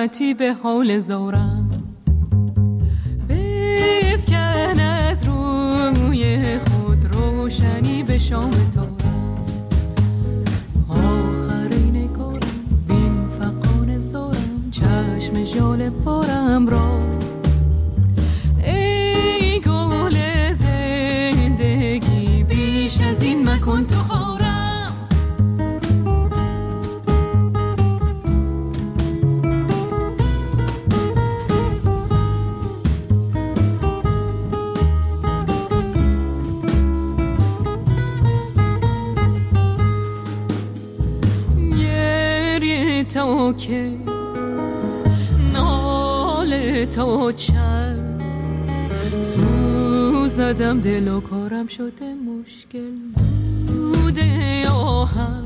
رحمتی به حال زارم. بفکن از روی خود روشنی به شام تارم. آخرین نگارم بین فقان زارم، چشم ژاله پارم را. ای گل زندگی بیش از این مکن تو خارم. تو که ناله تو چند سوزدم، دل و کارم شده مشکل بوده. آهم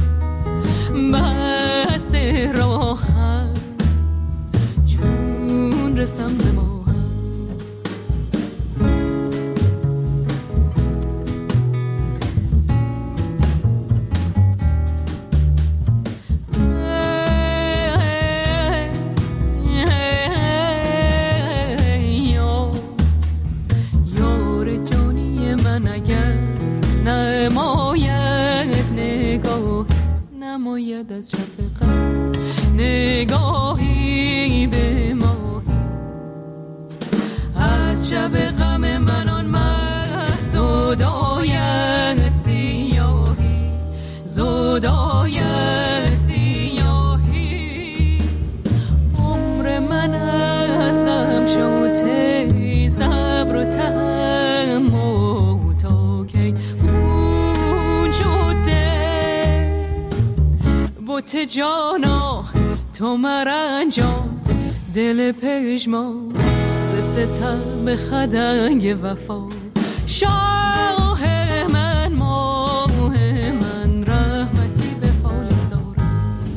بسته راهم چون رسم به ماهم. نماید از شفقت نگاهی به ماهی، از شب غم من آن محض زداید سیاهی، زداید سیاهی. عمر من از غم شده صبر و تحمل تا کی خون شده. بوت جانا تو مرنجام، دل پژمان ز ستم خدنگ وفا. شاه من ماه من رحمتی به حال زارم.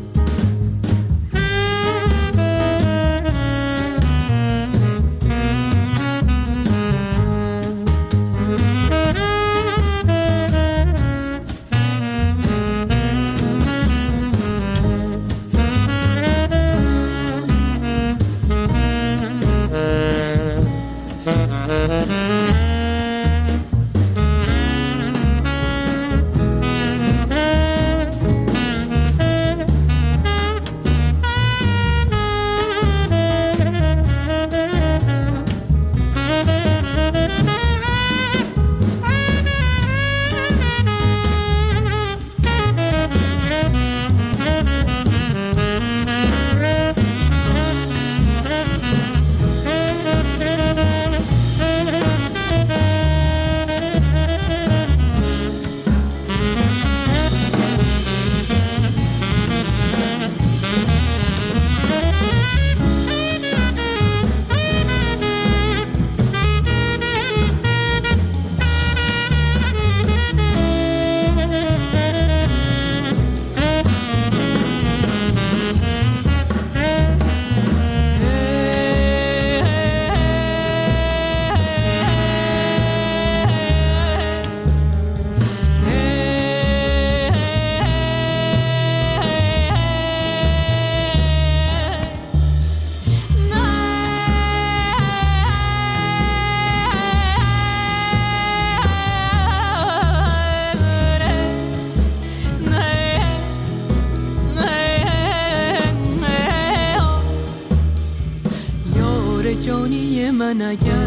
جانی من اگر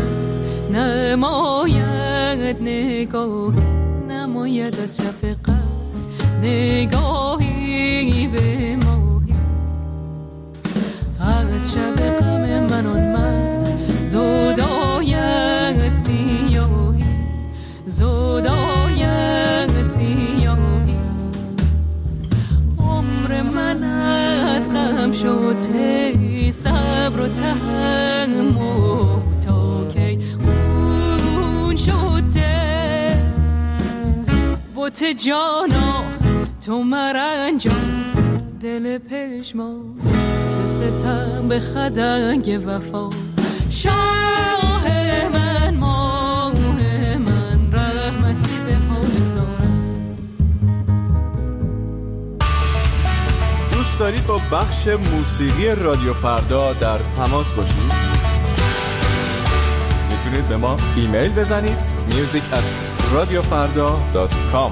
نماید نگاهی، نماید از شفقت نگاهی به ماهی، از شب غم من آن من زداید سیاهی، زداید سیاهی. عمر من از غم شده صبر و تحمل تا کی خون شده. بوت جانا تو مرنجان، دل پشمان ز ستم به خدنگ وفا. شاه من ماه من رحمتی به حال زارم. دوست دارید با بخش موسیقی رادیو فردا در تماس باشید، میتونید به ما ایمیل بزنید music@radiofarda.com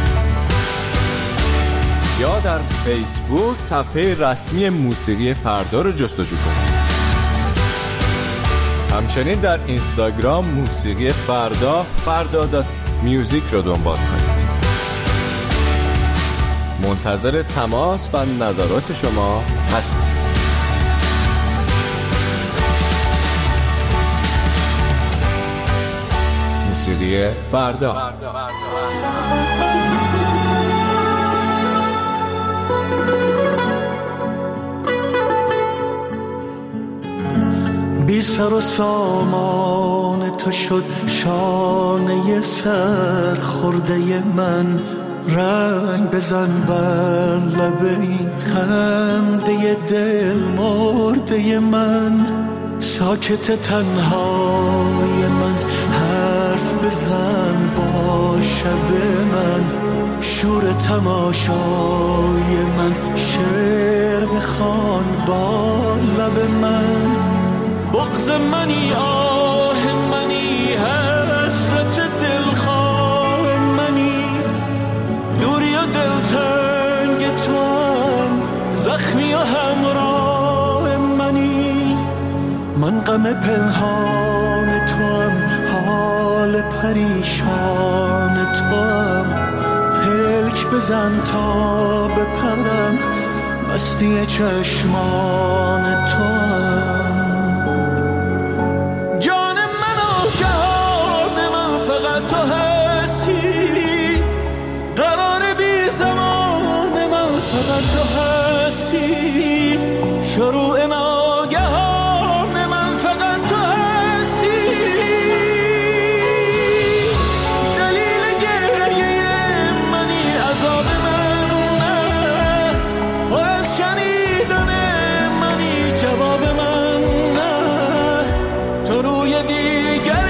یا در فیسبوک صفحه رسمی موسیقی فردا رو جستجو کنید. همچنین در اینستاگرام موسیقی فردا.music رو دنبال کنید. منتظر تماس و نظرات شما هستیم. موسیقی فردا. بی سر و سامان تو شد شانه سر خورده من، رنگ بزن بر لب این خنده دل مرده من. ساکت تنهای من حرف بزن با شب من، شور تماشای من شعر بخوان با لب من. بغض منی آه منی حسرت دلخواه منی، دوری و دلتنگ تو هم زخمی و همراه منی. من غم پنهان تو هم حال پریشان تو هم، پلک بزن تا بپرم مستی چشمان تو هم. تو هستی قرار بی زمان من، فقط تو هستی شروع ناگهان من، فقط تو هستی دلیل گریه منی، عذاب من و از شنیدن منی جواب من. تو روی دیگر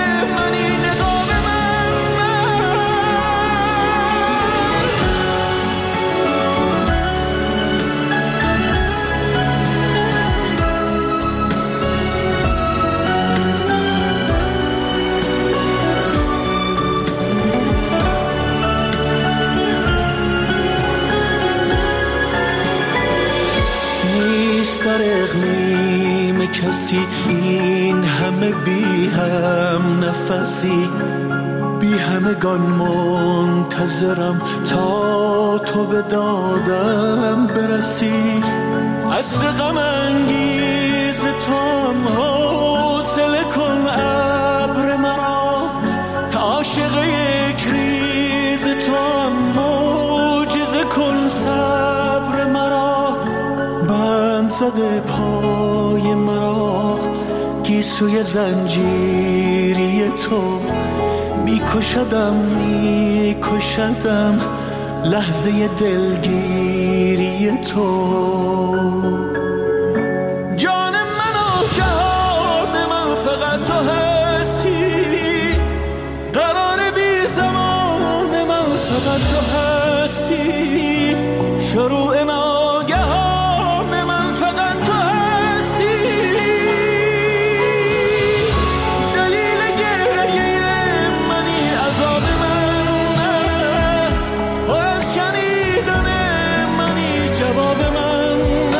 در اقلیم کسی این همه بی هم نفسی، بی همگان منتظرم تا تو به دادم برسی. عصر غم انگیز تو هم حوصله کن ابر مرا، عاشق یک ریز تو هم معجزه کن صبر مرا. بند زده پای مرا گیسوی زنجیری تو، میکشدم لحظه دلگیری تو. جان من و جهان من فقط تو هستی، قرار بی زمان من فقط تو هستی شروع ناگهان من، فقط تو هستی دلیل گریه منی، عذاب من و از شنیدن منی جواب من.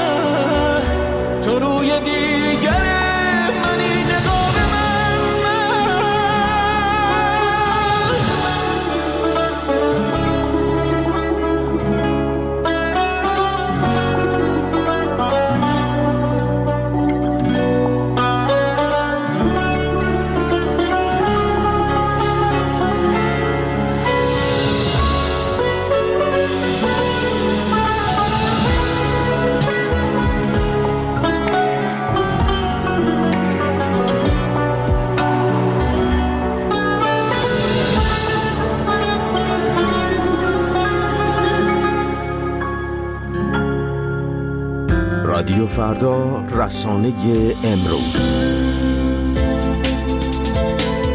تو روی دیگر منی نقاب من. رادیو فردا، رسانه امروز.